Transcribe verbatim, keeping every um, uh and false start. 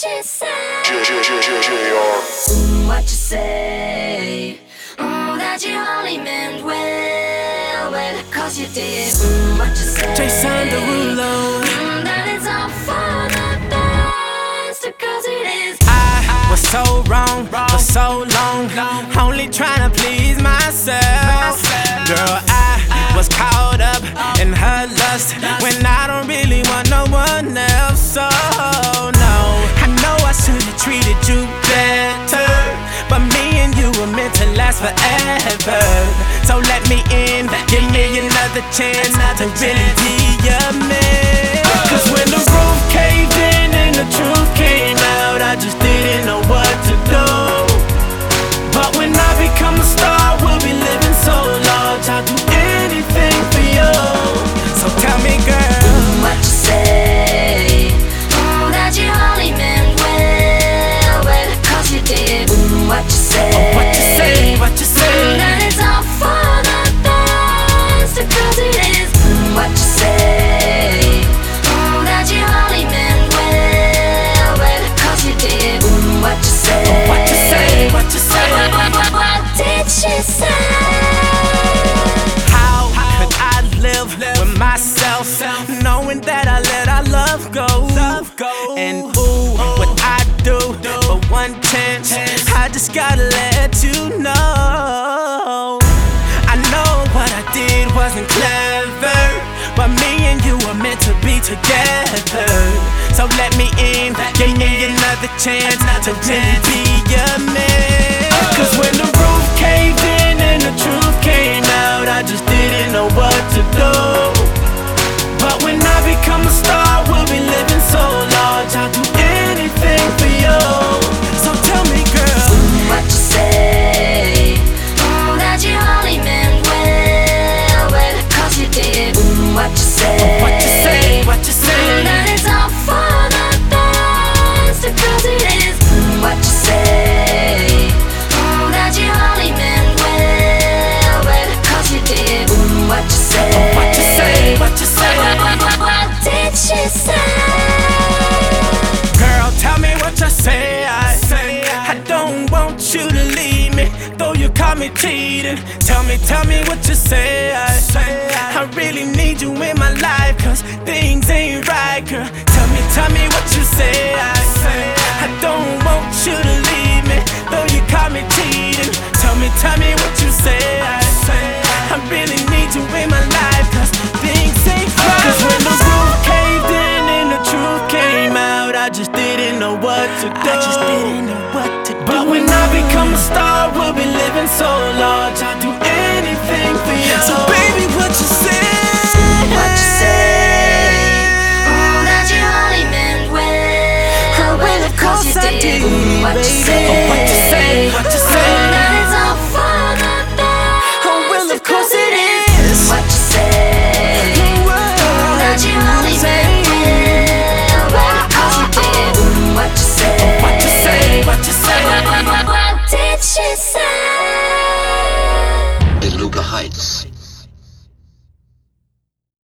she say? Mm, what you say? Mm, that you only meant well, well, cause you did. Mm, what you say? Jason Derulo. Mm, that it's all for the best, cause it is. I was so wrong for so long, only trying to please myself. Girl, I was caught up in her lust when I don't really want no one else. So no, I know I should've treated you better, but me and you were meant to last forever. So let me in, give me another chance to really be your man. Cause when the roof caved in and the truth came out, I just didn't know what to do. But when I become a star, we'll be living so large, I'll do anything for you. So tell me, girl, mm, what you say? Mm, that you only meant well, well, cause you did. Mm, what you say? oh, what you say, what you say? Mm, that it's all for the best, cause it is. Mm, what you say? Mm, that you only meant well, well, cause you did. Mm, what you say? oh, what you say, what you say? What, what, what, what did she say? How could I live with myself, knowing that I let our love go? And ooh, what I do for one chance, I just gotta let you know. I know what I did wasn't clever, but me and you were meant to be together. So let me in, give me another chance to really be your man. Cause when the roof caved in and the truth came out, I just didn't know what to do. But when I become a star, we'll be living so large, I'll do anything for you. So tell me, girl, mm, what you say? Mm, that you only meant well, well, cause you did. Mm, what you say? oh, what you say, what you say? Mm, that it's all for the best, cause it is. Mm, what you say? Mm, that you only meant well, well, cause you did. Mm, what you say? oh, what you say, what you say? What, what, what, what did she say? Girl, tell me what you say. I, I don't want you to leave me, though you caught me cheating. Tell me, tell me what you say. I, I really need you in my life, cause things ain't right, girl. Tell me, tell me what you say. I, I don't want you to leave me, though you caught me cheating. Tell me, tell me what you say. I, I really need you in my life, cause things ain't right. Cause when the roof caved in and the truth came out, I just didn't know what to do. I just didn't know what to do. But when I become a star, we'll be living so large, I'll do anything for you. So